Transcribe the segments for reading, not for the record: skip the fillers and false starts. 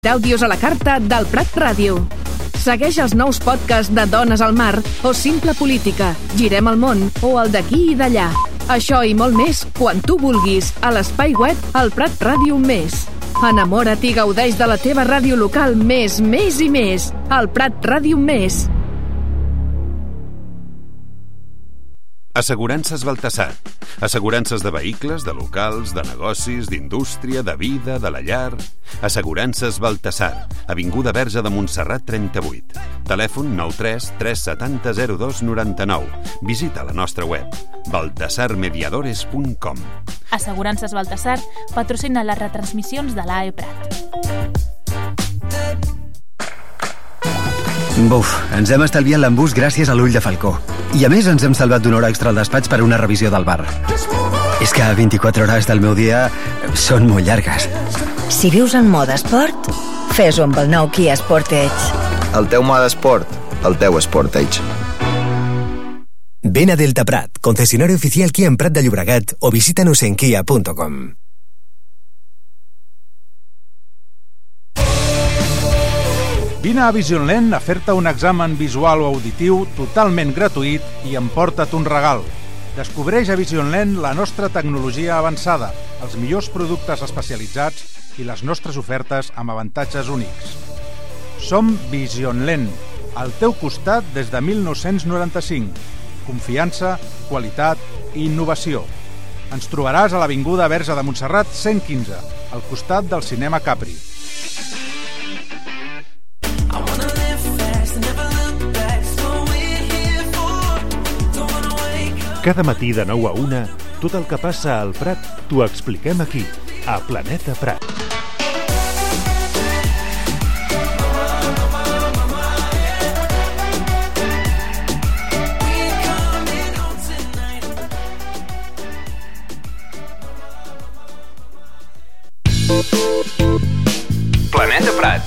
D'àudios a la carta del Prat Ràdio. Segueix els nous podcasts de Dones al Mar o Simple Política, Girem el món o el d'aquí i d'allà. Això i molt més quan tu vulguis a l'espai web El Prat Ràdio Més. Enamora't i gaudeix de la teva ràdio local més i més. El Prat Ràdio Més. Assegurances Baltasar. Assegurances de vehicles, de locals, de negocis, d'indústria, de vida, de la llar. Assegurances Baltasar. Avinguda Verge de Montserrat 38. Telèfon 93 370 02 99. Visita la nostra web baltasarmediadores.com. Assegurances Baltasar patrocina les retransmissions de l'AE Prat. Buf, ens hem estalviat l'embús gràcies a l'ull de falcó. I a més ens hem salvat d'una hora extra al despatx per una revisió del bar. És que 24 hores del meu dia són molt llargues. Si vius en mode esport, fes-ho amb el nou Kia Sportage. El teu mode esport, el teu Sportage. Ven a Delta Prat, concesionario oficial Kia en Prat de Llobregat, o visítanos en kia.com. Vine a Visionland a fer-te un examen visual o auditiu totalment gratuït i emporta't un regal. Descobreix a Visionland la nostra tecnologia avançada, els millors productes especialitzats i les nostres ofertes amb avantatges únics. Som Visionland, al teu costat des de 1995. Confiança, qualitat i innovació. Ens trobaràs a l'Avinguda Verge de Montserrat 115, al costat del Cinema Capri. Cada matí de 9 a 1, tot el que passa al Prat t'ho expliquem aquí, a Planeta Prat. Planeta Prat.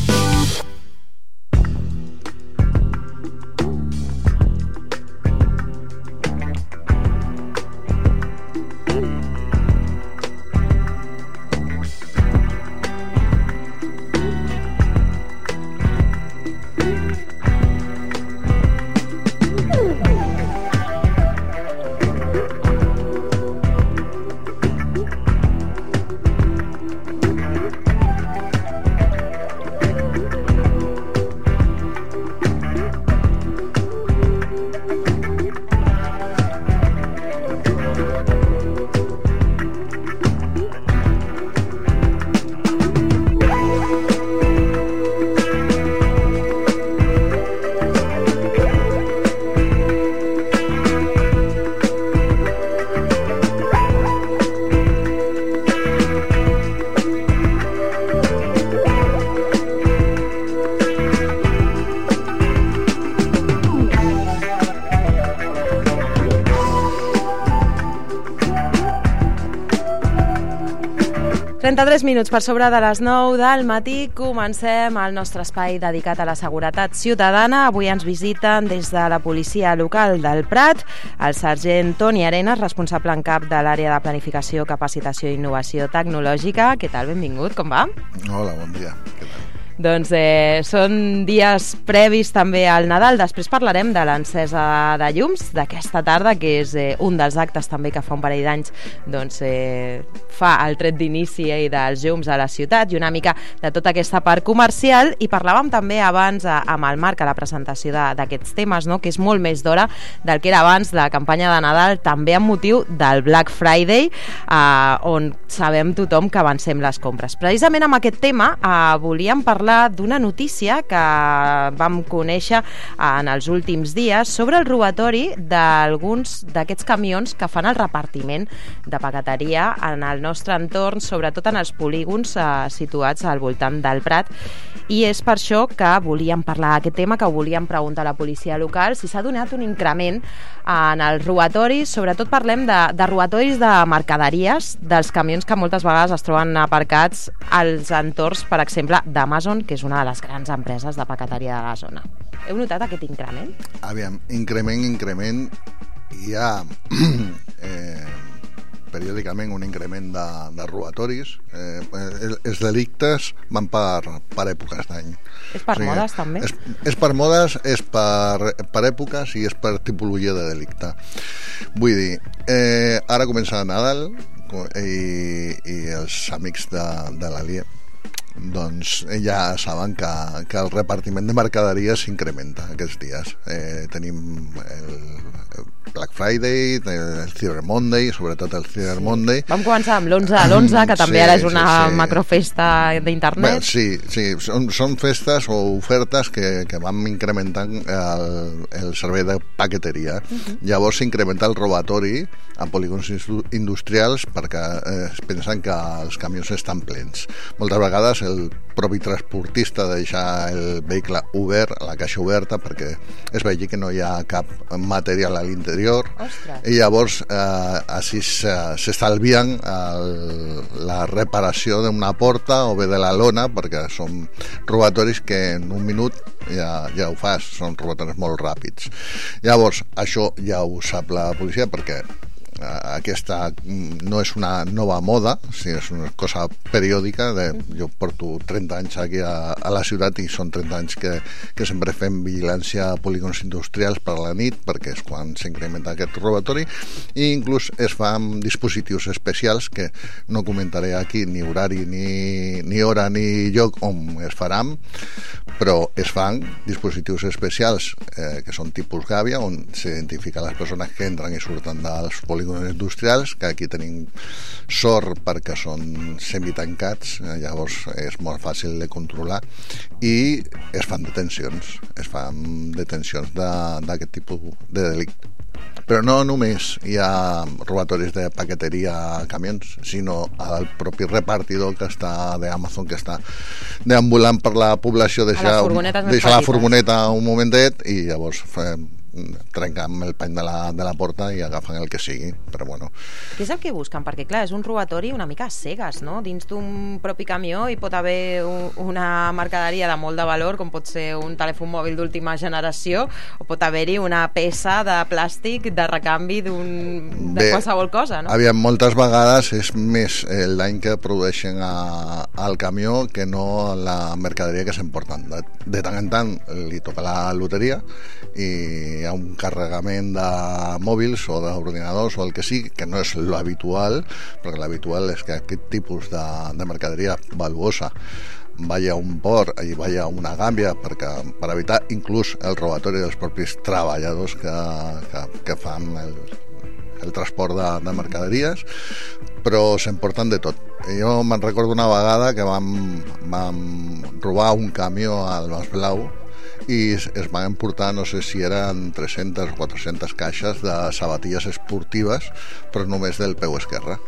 Minuts per sobre de les 9 del matí comencem el nostre espai dedicat a la seguretat ciutadana. Avui ens visiten des de la policia local del Prat el sergent Toni Arenas, responsable en cap de l'àrea de planificació, capacitació i innovació tecnològica. Què tal? Benvingut, com va? Hola, bon dia. Què tal? Doncs són dies previs també al Nadal. Després parlarem de l'encesa de llums d'aquesta tarda, que és un dels actes també que fa un parell d'anys fa el tret d'inici dels llums a la ciutat i una mica de tota aquesta part comercial. I parlàvem també abans amb el Marc a la presentació d'aquests temes, no? Que és molt més d'hora del que era abans la campanya de Nadal, també amb motiu del Black Friday, on sabem tothom que avancem les compres. Precisament amb aquest tema volíem parlar d'una notícia que vam conèixer en els últims dies sobre el robatori d'alguns d'aquests camions que fan el repartiment de paqueteria en el nostre entorn, sobretot en els polígons situats al voltant del Prat. I és per això que volíem parlar d'aquest tema, que ho volíem preguntar a la policia local, si s'ha donat un increment en els robatoris. Sobretot parlem de robatoris de mercaderies, dels camions que moltes vegades es troben aparcats als entorns, per exemple, d'Amazon, que és una de les grans empreses de paqueteria de la zona. Heu notat aquest increment? Aviam, increment, hi ha periòdicament un increment de robatoris. Els delictes van per èpoques d'any. És per modes, també? És per modes, és per èpoques i és per tipologia de delicte. Vull dir, ara comença Nadal i els amics de l'Alie doncs ja saben que el repartiment de mercaderies s'incrementa aquests dies. Tenim el Black Friday, el Cyber Monday, sobretot el Cyber Monday. Vam començar amb l'11/11, que també ara és una macrofesta d'internet. Sí, són festes o ofertes que van incrementant el servei de paqueteria. Llavors s'incrementa el robatori a polígons industrials perquè es pensen que els camions estan plens. Moltes vegades el propi transportista deixa el vehicle obert, la caixa oberta, perquè es vegi que no hi ha cap material a l'interior. I llavors així s'estalvien la reparació d'una porta o bé de la lona, perquè són robatoris que en un minut ja ho fas, són robatoris molt ràpids. Llavors això ja ho sap la policia, perquè aquesta no és una nova moda, és una cosa periòdica. Jo porto 30 anys aquí a la ciutat i són 30 anys que sempre fem vigilància a polígons industrials per la nit, perquè és quan s'incrementa aquest robatori, i inclús es fan dispositius especials que no comentaré aquí ni horari, ni hora, ni lloc on es faran, però es fan dispositius especials que són tipus gàbia, on s'identifiquen les persones que entren i surten dels polígons industrials, que aquí tenim sort perquè són semitancats, llavors és molt fàcil de controlar, i es fan detencions d'aquest tipus de delicte. Però no només hi ha robatoris de paqueteria a camions, sinó al propi repartidor que està d'Amazon, que està deambulant per la població, deixa la furgoneta un momentet i llavors trenquen el pany de la porta i agafen el que sigui, però bueno. Què és el que busquen? Perquè clar, és un robatori una mica a cegues, no? Dins d'un propi camió hi pot haver una mercaderia de molt de valor, com pot ser un telèfon mòbil d'última generació, o pot haver-hi una peça de plàstic de recanvi de qualsevol cosa, no? Aviam, moltes vegades és més el dany que produeixen al camió que no la mercaderia que s'emporten. De tant en tant li toca la loteria i hi ha un carregament de mòbils o d'ordinadors o el que sigui, que no és l'habitual, perquè l'habitual és que aquest tipus de mercaderia valuosa vagi a un port i vagi a una gàbia per evitar inclús el robatori dels propis treballadors que fan el transport de mercaderies, però s'emporten de tot. Jo me'n recordo una vegada que vam robar un camió al Masblau i es van emportar, no sé si eren 300 o 400 caixes de sabatilles esportives, però només del peu esquerre.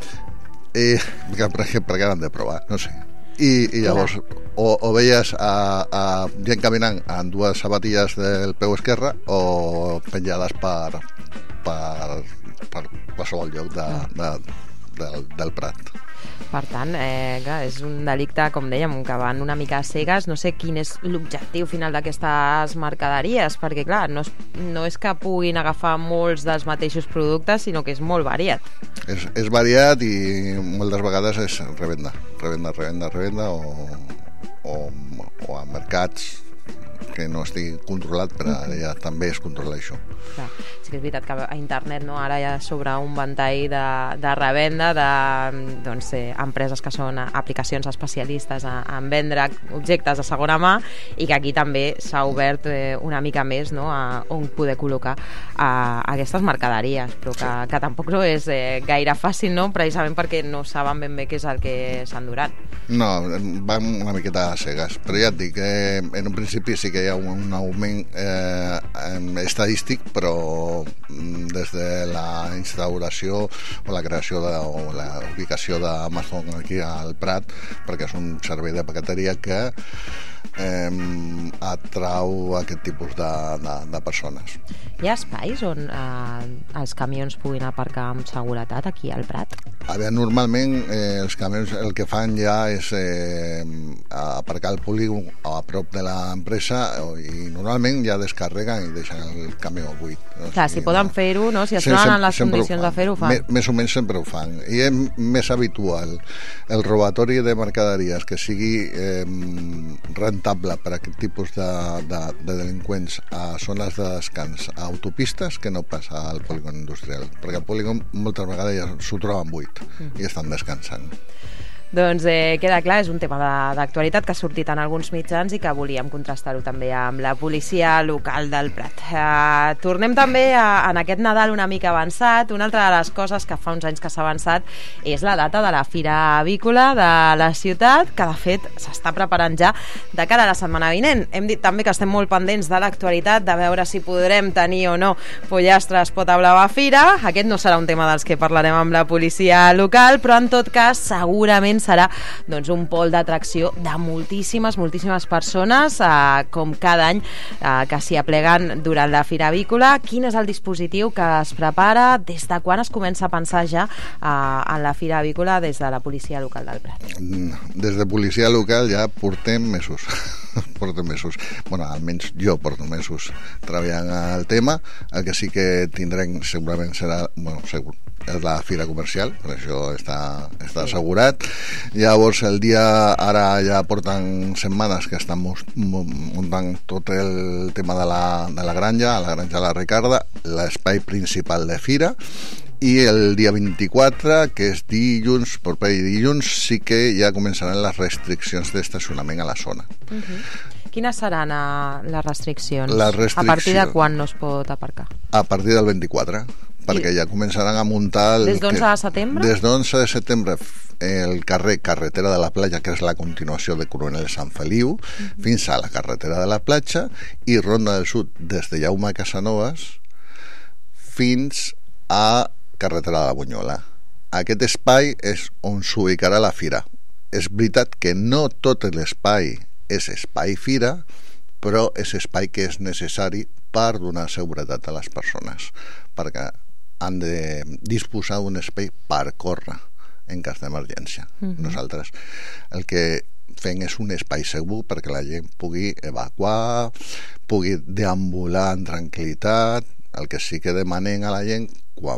Perquè han de provar, no sé. I llavors o veies a gent caminant amb dues sabatilles del peu esquerre o penjades per qualsevol lloc del Prat. Per tant, és un delicte, com dèiem, que van una mica a cegues. No sé quin és l'objectiu final d'aquestes mercaderies, perquè clar, no és que puguin agafar molts dels mateixos productes, sinó que és molt variat. És variat i moltes vegades és revenda o a mercats que no estigui controlat, però ja també es controla això. Clar. Sí que és veritat que a internet ara hi ha sobre un ventall de revenda d'empreses que són aplicacions especialistes en vendre objectes de segona mà, i que aquí també s'ha obert una mica més, no?, a on poder col·locar aquestes mercaderies, però que tampoc no és gaire fàcil, no?, precisament perquè no saben ben bé què és el que s'enduran. No, van una miqueta a cegues, però ja et dic que en un principi sí que hi ha un augment estadístic, però des de la instauració o la creació o la ubicació d'Amazon aquí al Prat, perquè és un servei de paqueteria que atrau aquest tipus de persones. Hi ha espais on els camions puguin aparcar amb seguretat aquí al Prat? A veure, normalment els camions el que fan ja és aparcar el polígon a prop de l'empresa i normalment ja descarreguen i deixen el camió buit. Clar, si poden fer-ho, no? Si es troben en les condicions de fer-ho, ho fan. Més o menys sempre ho fan. I és més habitual el robatori de mercaderies que sigui rentable per a aquest tipus de delinqüents a zones de descans, a autopistes, que no passa al polígon industrial, perquè al polígon moltes vegades ja s'ho troben buit i estan descansant. Doncs queda clar, és un tema d'actualitat que ha sortit en alguns mitjans i que volíem contrastar-ho també amb la policia local del Prat. Tornem també en aquest Nadal una mica avançat. Una altra de les coses que fa uns anys que s'ha avançat és la data de la Fira Avícola de la ciutat, que de fet s'està preparant ja de cara a la setmana vinent. Hem dit també que estem molt pendents de l'actualitat, de veure si podrem tenir o no pollastres pota blava a fira. Aquest no serà un tema dels que parlarem amb la policia local, però en tot cas segurament serà doncs, un pol d'atracció de moltíssimes persones, com cada any que s'hi apleguen durant la Fira Avícola. Quin és el dispositiu que es prepara? Des de quan es comença a pensar ja en la Fira Avícola des de la policia local del Prat? Des de policia local ja portem mesos. Bueno, almenys jo porto mesos treballant al tema. El que sí que tindrem segurament serà, bueno, segur, és la fira comercial, per això està assegurat. Llavors el dia, ara ja porten setmanes que estan muntant tot el tema de la granja, a la granja de la Ricarda, l'espai principal de fira, i el dia 24, que és dilluns, proper dilluns, sí que ja començaran les restriccions d'estacionament a la zona. Quines seran les restriccions? A partir de quan no es pot aparcar? A partir del 24, perquè ja començaran a muntar... Des d'11 de setembre? Des d'11 de setembre el carretera de la platja, que és la continuació de Coronel Sant Feliu, fins a la carretera de la platja, i Ronda del Sud des de Jaume Casanovas fins a carretera de la Bunyola. Aquest espai és on s'ubicarà la fira. És veritat que no tot l'espai és espai fira, però és espai que és necessari per donar seguretat a les persones, perquè han de disposar d'un espai per córrer en cas d'emergència. Nosaltres el que fem és un espai segur perquè la gent pugui evacuar, pugui deambular en tranquil·litat. El que sí que demanem a la gent,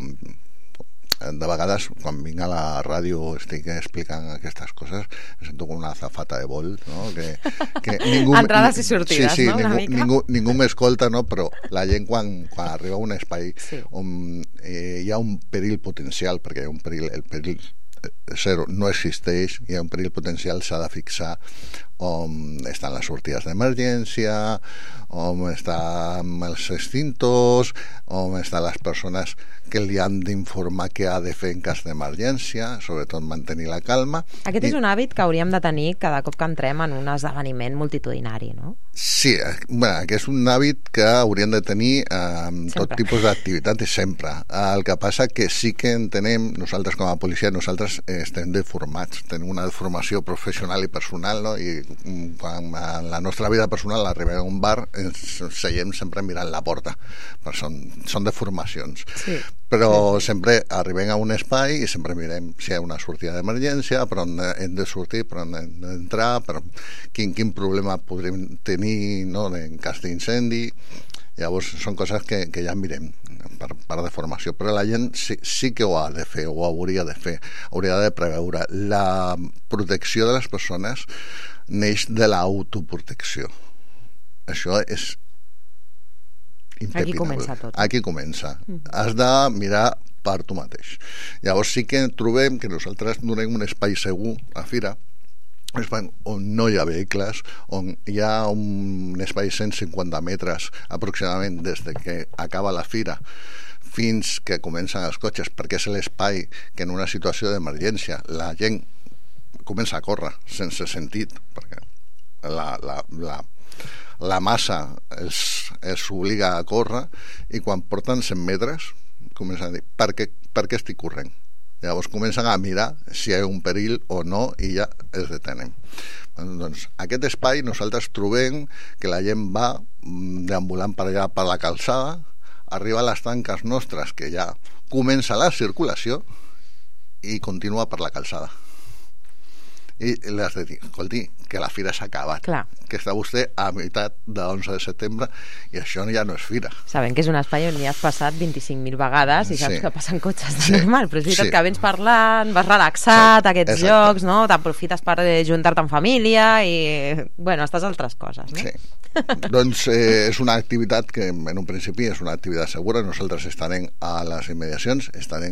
de vegades quan vinc a la ràdio estic explicant aquestes coses, em sento com una azafata de vol, no? Que ningú, entrades i sortides, sí, no? Ningú m'escolta, no? Però la gent quan arriba a un espai on hi ha un perill potencial, perquè hi ha un perill, el perill zero no existeix, hi ha un perill potencial, s'ha de fixar on estan les sortides d'emergència, on estan els extintors, on estan les persones que li han d'informar què ha de fer en cas d'emergència, sobretot mantenir la calma. Aquest és un hàbit que hauríem de tenir cada cop que entrem en un esdeveniment multitudinari, no? Sí, bueno, aquest és un hàbit que hauríem de tenir amb tot tipus d'activitat sempre. El que passa que sí que entenem, nosaltres com a policia, nosaltres estem deformats, tenim una deformació professional i personal, no? I quan en la nostra vida personal arribem a un bar ens seiem sempre mirant la porta, però són deformacions. Sí. Però sempre arribem a un espai i sempre mirem si hi ha una sortida d'emergència, per on hem de sortir, per on hem d'entrar, per quin problema podrem tenir, no?, en cas d'incendi. Llavors són coses que ja mirem per deformació, però la gent sí que ho ha de fer, ho hauria de fer, hauria de preveure. La protecció de les persones neix de l'autoprotecció. Això és impepinable. Aquí comença tot. Aquí comença. Has de mirar per tu mateix. Llavors sí que trobem que nosaltres donem un espai segur a fira, un espai on no hi ha vehicles, on hi ha un espai de 150 metres aproximadament des de que acaba la fira fins que comencen els cotxes, perquè és l'espai que en una situació d'emergència la gent comença a córrer sense sentit, perquè la massa es obliga a córrer, i quan porten 100 metres comencen a dir, per què estic corrent? Llavors comencen a mirar si hi ha un perill o no i ja es detenen. Doncs aquest espai nosaltres trobem que la gent va deambulant per allà per la calçada, arriba a les tanques nostres que ja comença la circulació i continua per la calçada. I li has de dir, escolti, que la fira s'ha acabat. Clar. Que està vostè a meitat de 11 de setembre i això ja no és fira. Sabem que és un espai on hi has passat 25.000 vegades i saps que passen cotxes de normal, però és veritat que vens parlant, vas relaxat, aquests jocs, no? T'aprofites per juntar-te en família i, bueno, estàs a altres coses, no? Sí. Doncs és una activitat que en un principi és una activitat segura. Nosaltres estarem a les immediacions, estarem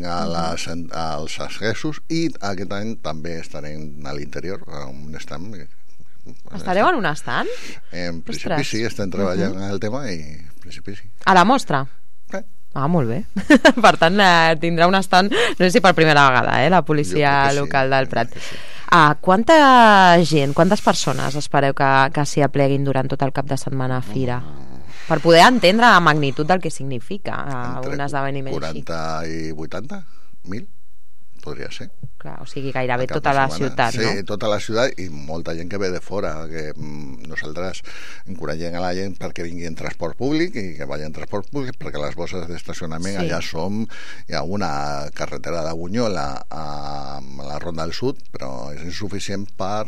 als accessos i aquest any també estarem a l'interior on estem. Estareu en un estand? En principi sí, estem treballant en el tema i en principi sí. A la mostra? Ah, molt bé. Per tant, tindrà un estand, no sé si per primera vegada, la policia local del Prat. Quanta gent, quantes persones espereu que s'hi apleguin durant tot el cap de setmana a fira? Per poder entendre la magnitud del que significa un esdeveniment així. Entre 40 i 80 mil, podria ser. Clar, o sigui, gairebé tota la ciutat, no? Sí, tota la ciutat i molta gent que ve de fora, que nosaltres encoratgem a la gent perquè vingui en transport públic i que vagi en transport públic perquè les bosses d'estacionament allà hi ha una carretera de Bunyola a la Ronda del Sud, però és insuficient per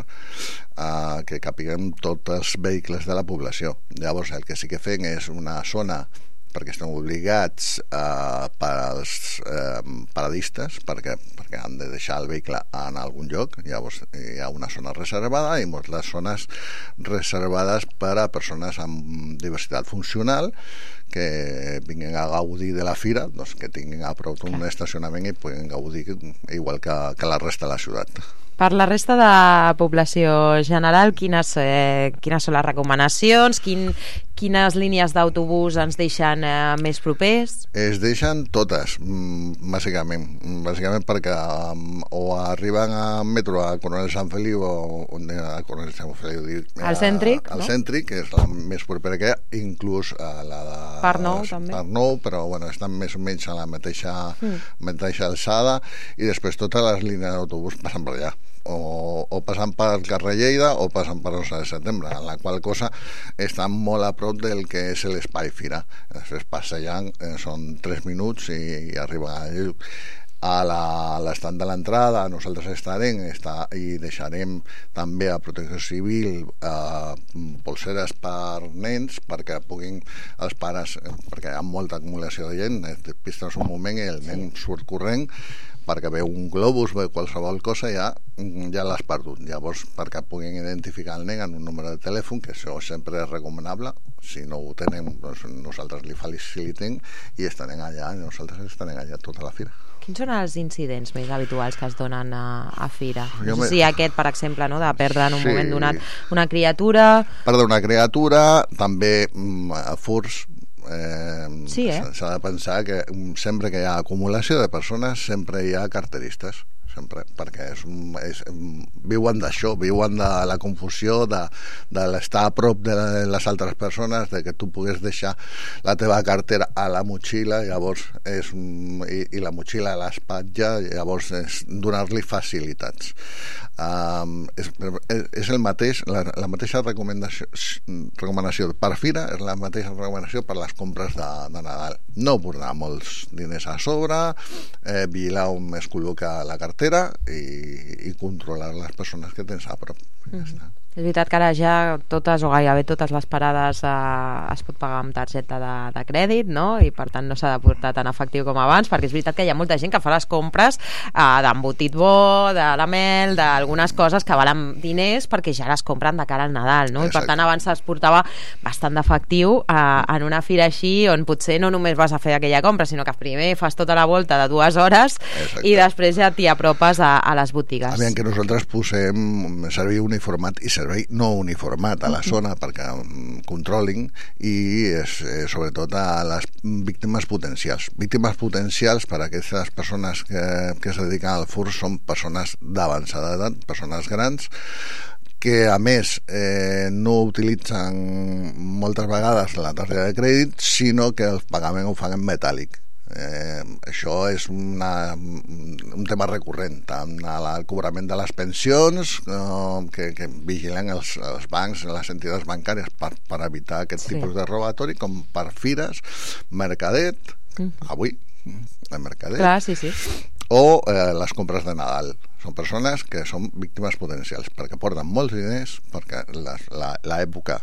que capiguem tots els vehicles de la població. Llavors el que sí que fem és una zona perquè estem obligats per als paradistes perquè han de deixar el vehicle en algun lloc. Llavors hi ha una zona reservada i moltes zones reservades per a persones amb diversitat funcional que vinguin a gaudir de la fira, doncs que tinguin a prop un estacionament i puguin gaudir igual que la resta de la ciutat. Per la resta de població general, quines són les recomanacions? Quines línies d'autobús ens deixen més propers? Es deixen totes, bàsicament perquè o arriben a metro a Coronel Sant Feliu a Coronel Sant Feliu al Cèntric, al Cèntric, que és la més propera que hi ha, inclús a la de Parnou també. Parnou, però bueno, estan més o menys a la mateixa alçada i després totes les línies d'autobús passen per allà. O passen per carrer Lleida o passen per 11 de setembre, en la qual cosa estan molt a prop del que és l'espai fira. Després passejant, són 3 minuts i arriben a l'estand de l'entrada. Nosaltres estarem i deixarem també a Protecció Civil polseres per nens perquè puguin els pares, perquè hi ha molta acumulació de gent, et pistes un moment i el nen surt corrent perquè veu un globus, veu qualsevol cosa, ja l'has perdut. Llavors, perquè puguin identificar el nen en un número de telèfon, que això sempre és recomanable, si no ho tenen, doncs nosaltres li facilitem i nosaltres estarem allà tota la fira. Quins són els incidents més habituals que es donen a fira? No sé si aquest, per exemple, no, de perdre en un moment donat una criatura... Perdre una criatura, també furs... s'ha de pensar que sempre que hi ha acumulació de persones sempre hi ha carteristes, sempre, perquè viuen d'això, viuen de la confusió de l'estar a prop de les altres persones, de que tu puguis deixar la teva cartera a la motxilla, llavors i la motxilla a l'espatlla, llavors és donar-li facilitats. És el mateix, la mateixa recomanació per fira, és la mateixa recomanació per les compres de Nadal. No portar molts diners a sobre, vigilar on es col·loca la cartera i controlar les persones que tens a prop. Ja està. És veritat que ara ja totes o gairebé totes les parades es pot pagar amb targeta de crèdit, no? I per tant no s'ha de portar tan efectiu com abans, perquè és veritat que hi ha molta gent que fa les compres d'embotit bo, de la mel, d'algunes coses que valen diners perquè ja les compren de cara al Nadal, no? I per tant abans es portava bastant d'efectiu en una fira així on potser no només vas a fer aquella compra, sinó que primer fas tota la volta de 2 hores i després ja t'hi apropes a les botigues. Aviam, que nosaltres posem servei uniformat i servei no uniformat a la zona perquè controlin i sobretot a les víctimes potencials. Víctimes potencials per a aquestes persones que es dediquen al furt són persones d'avançada edat, persones grans que a més no utilitzen moltes vegades la targeta de crèdit, sinó que el pagament ho fan en metàl·lic. Això és un tema recurrent, tant al cobrament de les pensions que vigilen els bancs, les entitats bancàries per evitar aquest tipus de robatori, com per fires, mercadet, avui, el mercadet, clar, sí. O les compres de Nadal. Són persones que són víctimes potencials perquè porten molts diners, perquè l'època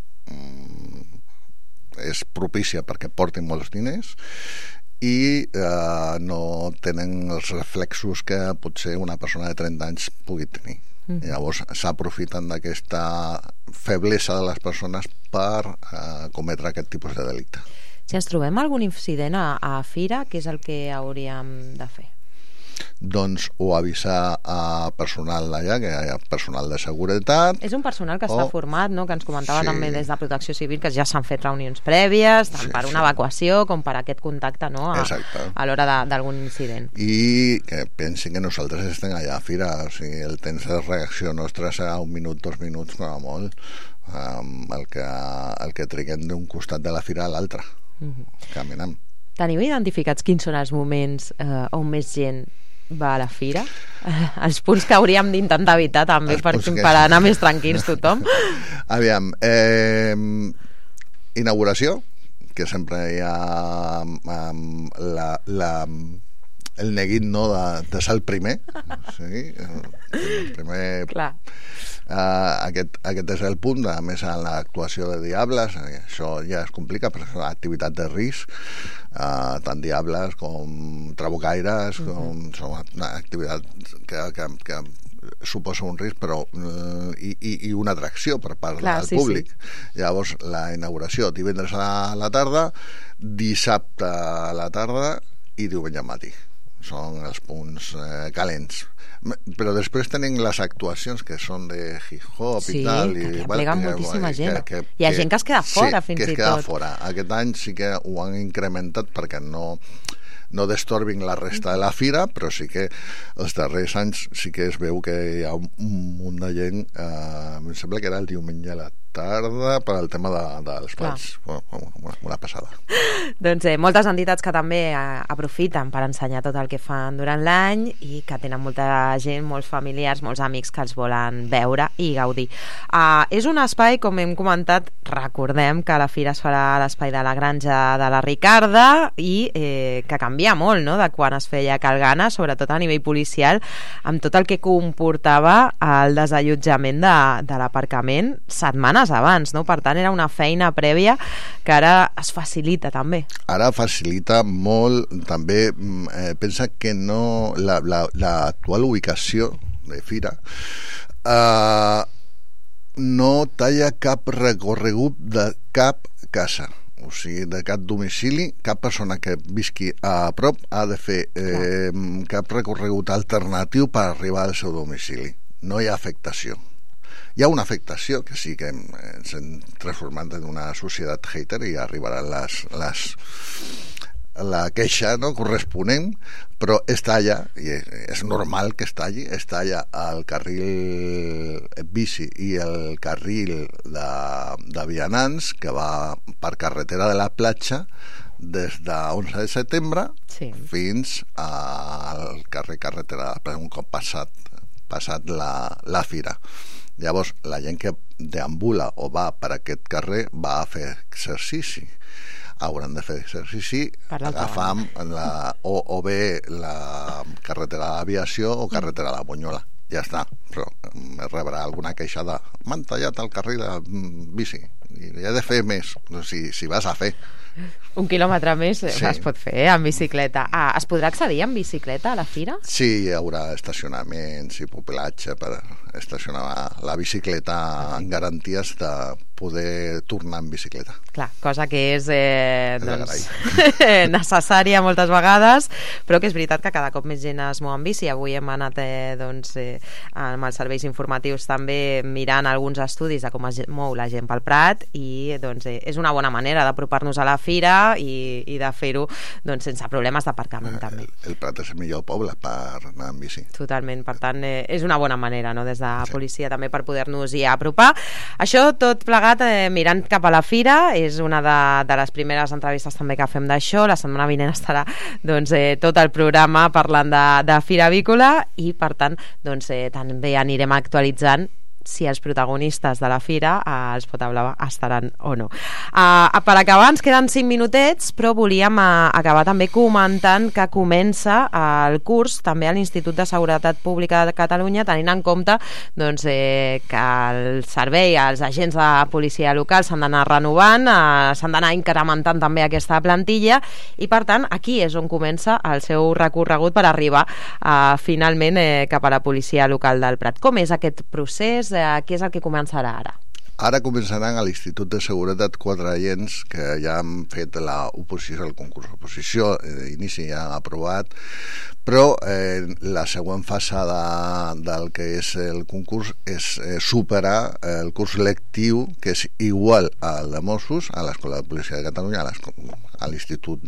és propícia perquè portin molts diners i no tenen els reflexos que potser una persona de 30 anys pugui tenir. Llavors s'aprofiten d'aquesta feblesa de les persones per cometre aquest tipus de delicte. Si ens trobem algun incident a fira, què és el que hauríem de fer? Doncs o avisar a personal d'allà, que hi ha personal de seguretat. És un personal que està format, no? Que ens comentava també des de Protecció Civil, que ja s'han fet reunions prèvies, tant per una evacuació com per aquest contacte, no? A l'hora d'algun incident. I que pensin que nosaltres estem allà a fira, o sigui, el temps de reacció nostre serà 1 minut, 2 minuts, però molt, el que triguem d'un costat de la fira a l'altre, caminant. Teniu identificats quins són els moments on més gent va a la fira? Els punts que hauríem d'intentar evitar també per anar més tranquils tothom. Aviam, inauguració, que sempre hi ha el neguit de ser el primer, el primer. Clar. Aquest és el punt. A més, en l'actuació de Diables això ja es complica perquè és una activitat de risc, tant Diables com Trabucaires, són una activitat que suposa un risc i una atracció per part del públic. Llavors la inauguració divendres a la tarda, dissabte a la tarda i diumenge al matí són els punts calents. Però després tenim les actuacions que són de hip-hop i tal. Sí, que apleguen moltíssima gent. Hi ha gent que es queda fora, fins i tot. Sí, que es queda fora. Aquest any sí que ho han incrementat perquè no destorbin la resta de la fira, però sí que els darrers anys sí que es veu que hi ha un munt de gent, em sembla que era el diumenge a la tarda per al tema dels balls. Una passada. Doncs moltes entitats que també aprofiten per ensenyar tot el que fan durant l'any i que tenen molta gent, molts familiars, molts amics que els volen veure i gaudir. És un espai, com hem comentat, recordem que la fira es farà a l'espai de la Granja de la Ricarda i que canvia molt, no?, de quan es feia a Cal Gana, sobretot a nivell policial, amb tot el que comportava el desallotjament de l'aparcament setmanes abans, no? Per tant, era una feina prèvia que ara es facilita també. Ara facilita molt, també pensa que no l'actual ubicació de fira no talla cap recorregut de cap casa, o sigui, de cap domicili. Cap persona que visqui a prop ha de fer cap recorregut alternatiu per arribar al seu domicili. No hi ha afectació. Hi ha una afectació que sí que ens hem transformat en una societat hater i arribaran la queixa, no?, corresponent, però està allà i és normal que està allà el carril bici i el carril de vianants que va per carretera de la platja des de 11 de setembre fins al carretera un cop passat la fira. Llavors, la gent que deambula o va per aquest carrer va a fer exercici. Hauran de fer exercici agafant o bé la carretera de l'Aviació o carretera de la Bunyola. Ja està, però rebrà alguna queixa de m'han tallat el carril de bici i he de fer més, si vas a fer 1 quilòmetre més es pot fer en bicicleta. Es podrà accedir en bicicleta a la fira? Sí, hi haurà estacionaments i pupilatge per estacionar la bicicleta en garanties de poder tornar en bicicleta. Clar, cosa que és necessària moltes vegades, però que és veritat que cada cop més gent es mou en bici. Avui hem anat amb els serveis informatius també mirant alguns estudis de com es mou la gent pel Prat Prat i doncs, és una bona manera d'apropar-nos a la fira i de fer-ho doncs, sense problemes d'aparcament també. El Prat és el millor poble per anar amb bici. Totalment, per tant és una bona manera, no? Des de policia també per poder-nos hi apropar. Això tot plegat mirant cap a la fira, és una de les primeres entrevistes també que fem d'això. La setmana vinent estarà doncs, tot el programa parlant de Fira Avícola i per tant doncs, també anirem actualitzant si els protagonistes de la fira, els Potablava, estaran o no. Per acabar, ens queden 5 minutets, però volíem acabar també comentant que comença el curs també a l'Institut de Seguretat Pública de Catalunya, tenint en compte doncs, que el servei, els agents de policia local s'han d'anar renovant, s'han d'anar incrementant també aquesta plantilla i per tant aquí és on comença el seu recorregut per arribar finalment cap a la policia local del Prat. Com és aquest procés? Què és el que començarà ara? Ara començaran a l'Institut de Seguretat 4 agents que ja han fet l'oposició al concurs. L'oposició d'inici ja han aprovat, però la següent fase del que és el concurs és superar el curs lectiu, que és igual al de Mossos, a l'Escola de Policia de Catalunya, a l'Institut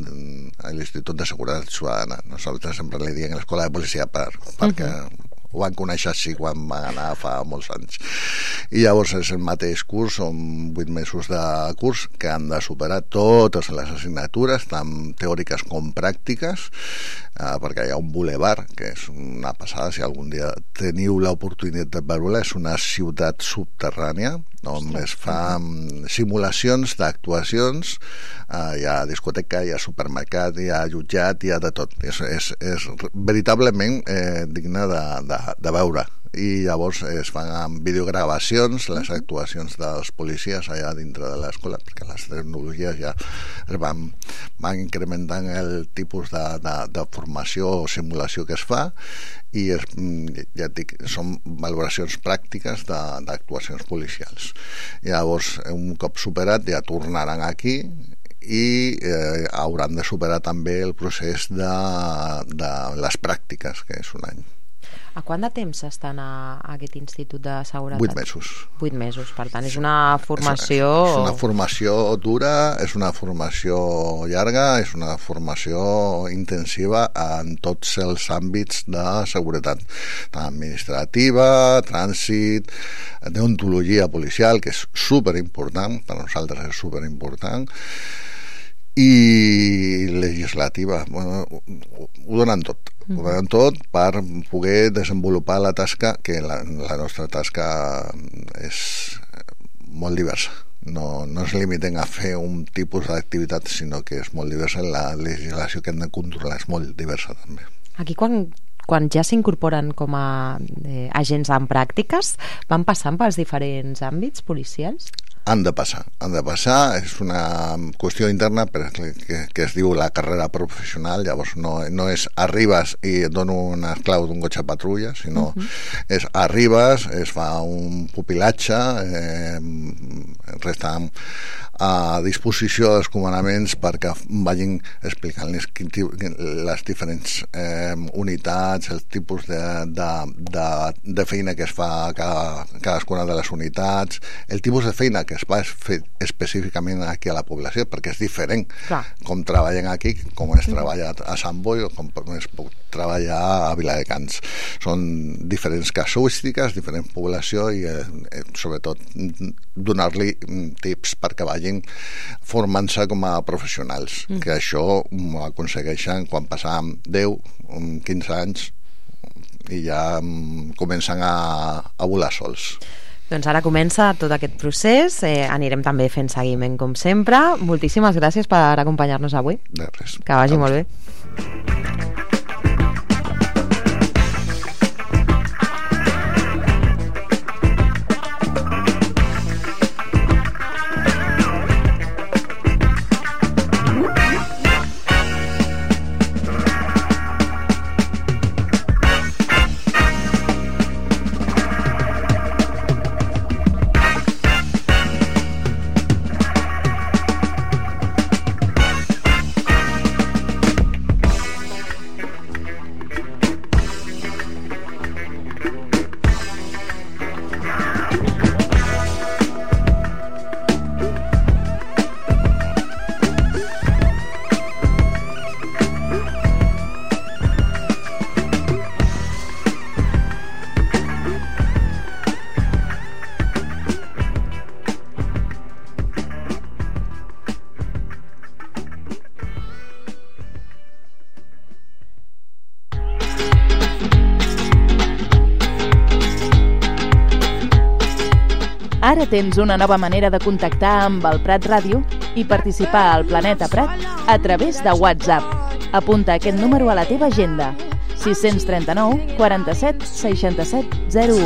de Seguretat Ciutadana. Nosaltres sempre li diem l'Escola de Policia perquè ho van conèixer així quan van anar fa molts anys. I llavors és el mateix curs, són 8 mesos de curs que han de superar totes les assignatures, tant teòriques com pràctiques, perquè hi ha un bulevard, que és una passada, si algun dia teniu l'oportunitat de veure-la, és una ciutat subterrània, on es fan simulacions d'actuacions, hi ha discoteca, hi ha supermercat, hi ha jutjat, hi ha de tot. És veritablement digne de veure. I llavors es fan amb videogravacions les actuacions dels policies allà dintre de l'escola, perquè les tecnologies ja van incrementant el tipus de formació o simulació que es fa i ja et dic, són valoracions pràctiques d'actuacions policials. Llavors, un cop superat, ja tornaran aquí i hauran de superar també el procés de les pràctiques, que és un any. A quant de temps estan a aquest Institut de Seguretat? 8 mesos. 8 mesos, per tant, és una formació... És una formació dura, és una formació llarga, és una formació intensiva en tots els àmbits de seguretat, tant administrativa, trànsit, deontologia policial, que és superimportant, per nosaltres és superimportant, i legislativa. Bueno, ho donen tot. Ho donen tot per poder desenvolupar la tasca, que la nostra tasca és molt diversa. No es limiten a fer un tipus d'activitat, sinó que és molt diversa. La legislació que hem de controlar és molt diversa també. Aquí quan ja s'incorporen com a agents en pràctiques, van passant pels diferents àmbits policials? Han de passar, és una qüestió interna que es diu la carrera professional. Llavors no és arribes i et dono una clau d'un cotxe patrulla, sinó és arribes, es fa un pupilatge, resten a disposició dels comandaments perquè vagin explicant les diferents unitats, el tipus de feina que es fa a cadascuna de les unitats, el tipus de feina que es va fer específicament aquí a la població, perquè és diferent. Clar. Com treballen aquí, com es treballa a Sant Boi o com es pot treballar a Viladecans. Són diferents casuístiques, diferent població i sobretot donar-li tips perquè vagin formant-se com a professionals, que això ho aconsegueixen quan passam 10, 15 anys i ja comencen a volar sols. Doncs ara comença tot aquest procés, anirem també fent seguiment com sempre. Moltíssimes gràcies per acompanyar-nos avui. De res. Que vagi molt bé. Ara tens una nova manera de contactar amb el Prat Ràdio i participar al Planeta Prat a través de WhatsApp. Apunta aquest número a la teva agenda: 639 47 67 01.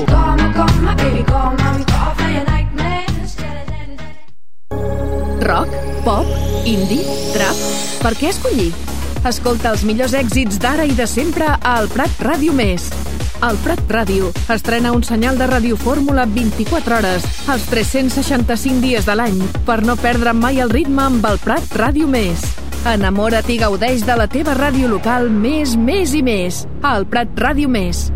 Rock, pop, indie, trap... Per què escollir? Escolta els millors èxits d'ara i de sempre al Prat Ràdio Més. El Prat Ràdio estrena un senyal de radiofórmula 24 hores, els 365 dies de l'any, per no perdre mai el ritme amb el Prat Ràdio Més. Enamora't i gaudeix de la teva ràdio local més i més. El Prat Ràdio Més.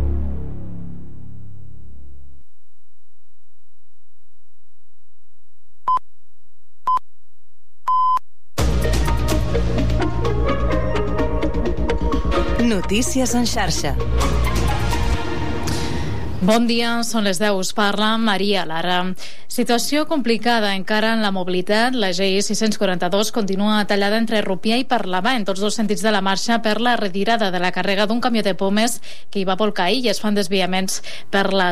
Notícies en xarxa. Bon dia, són les 10, us parla Maria Lara. Situació complicada encara en la mobilitat. La GI 642 continua tallada entre Rupià i Parlavà en tots dos sentits de la marxa per la retirada de la càrrega d'un camió de pomes que hi va volcar i es fan desviaments per la